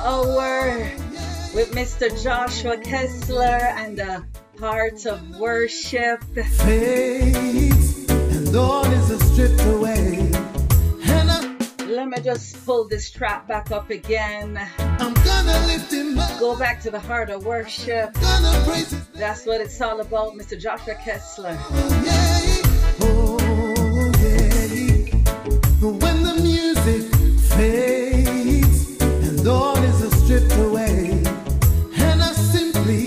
hour with Mister Joshua Kessler and the Heart of Worship. Fades and dawn is stripped away. And I, let me just pull this track back up again. I'm gonna lift him up. Go back to the Heart of Worship. Gonna praise his That's what it's all about, Mister Joshua Kessler. yeah. Oh yeah. When the music fades and dawn is stripped away, and I simply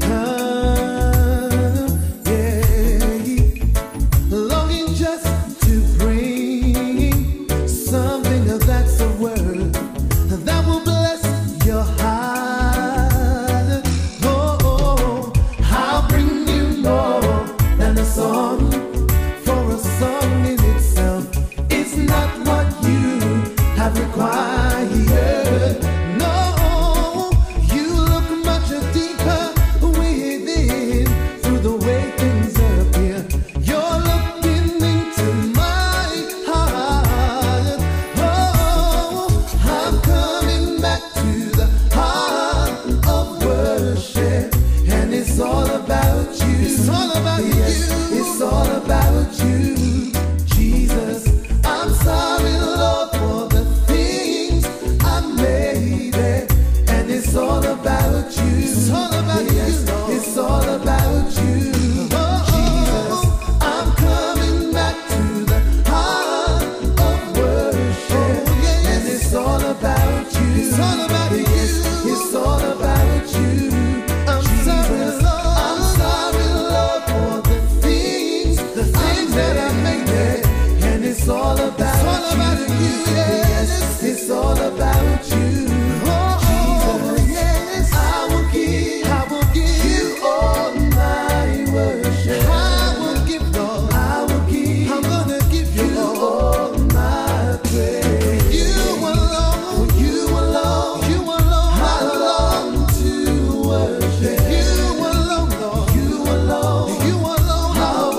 come, yeah, longing just to bring something that's a word that will bless your heart. Oh, oh, I'll bring you more than a song, for a song in itself is not what you have required. No, you look much deeper within through the way things appear. You're looking into my heart. Oh, I'm coming back to the heart of worship, and it's all about you. It's all about yes, you. It's all about you, Jesus. I'm sorry, Lord, for the things I made it, and it's all about you. It's all about yes, you. It's all about you, Jesus. I'm coming back to the heart of worship, and it's all about you. It's all about you. It's all about you. I'm sorry, Lord. I'm sorry, Lord, for the things, the things that I made it, and it's all about you. It's all about you. Yes, it's all about you. Oh, yes, I will give, I will give you all my worship. I will give, Lord, I will give, I'm gonna give you all my praise. You alone, you alone, you alone, I long to worship. You alone, Lord, you alone, you alone are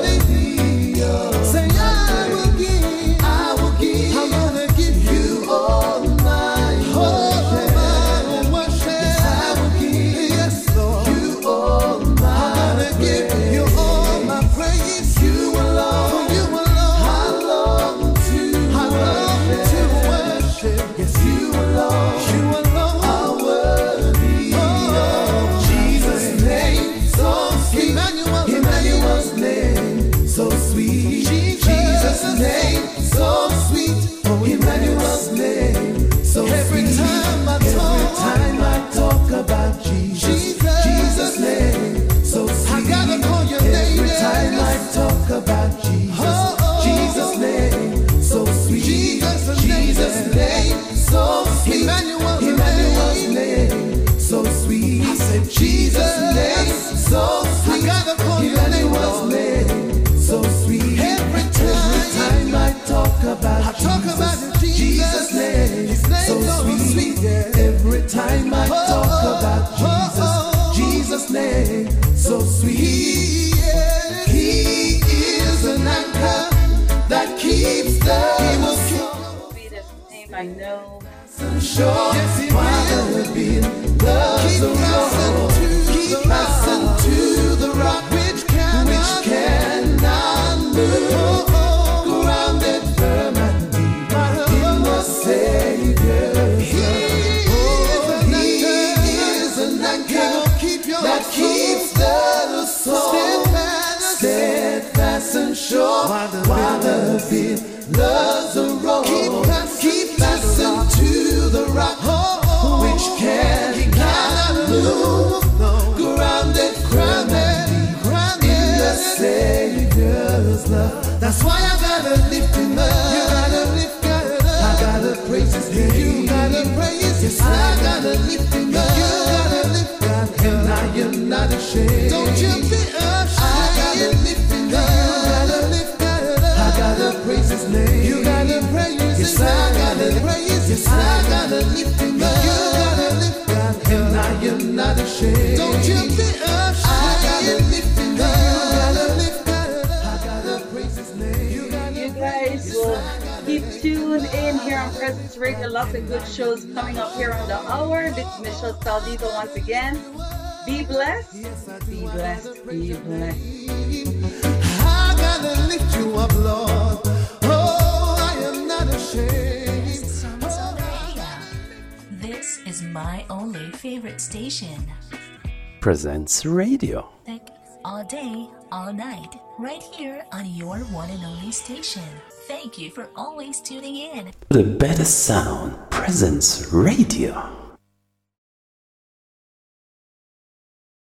worthy of. Say I will give, I will give, I'm gonna give you all my worship. My worship. Yes, I will give, yes, Lord, you all my I'm gonna give you all my praise. You alone, you alone, I long to, I long to worship. Yes, you alone, you alone are worthy of Jesus' name. So sweet, Emmanuel's, Emmanuel's name, so sweet. Jesus' name, so sweet. Oh, Emmanuel's name, so every sweet. Time I talk, every time I talk about Jesus, Jesus' name, so sweet. I gotta call your name. Every time I talk about Jesus, oh, oh, Jesus' name, so sweet. Jesus' Jesus' name, so sweet. Emmanuel's, Emmanuel's name, so sweet. I said Jesus' name, so sweet. I gotta call your name. Emmanuel's name, so sweet. Every time, every time I talk about I talk Jesus, about Jesus, Jesus' name, His name so sweet. sweet yeah. Every time I oh, talk about Jesus, oh, Jesus' name, so sweet. Yeah. He is an anchor that keeps the He will keep Sweetest name I know. sure. Yes, He will be love's the road. Keep passing to the rock which cannot, which cannot move. Oh, oh, grounded firm and deep in the Savior's love. Oh, He is an anchor that keeps the soul steadfast and sure. While the billows roll, keep passing to the rock which cannot move. Grounded, grounded, grounded in the Savior's love. That's why I gotta lift Him up. You gotta lift God up. I gotta praise His name. You gotta praise His name. I gotta lift Him up. You gotta lift God, and I am not ashamed. Don't you be ashamed. I gotta lift Him up. You gotta lift God up. I gotta praise His name. You gotta praise His name. I gotta praise His name. I gotta lift Him up. You gotta lift God, and I am not ashamed. Don't you be ashamed. I gotta lift Him up. You gotta lift God up. I gotta praise His name. You You guys will keep tune in here on Presence Radio. Lots of good shows coming up here on the hour. This is Michelle Saldiva once again. Be blessed, be blessed, be blessed. I gotta lift you up, Lord. Oh, I am not ashamed. This is my only favorite station. Presents Radio. Like all day, all night, right here on your one and only station. Thank you for always tuning in. The better sound. Presents Radio.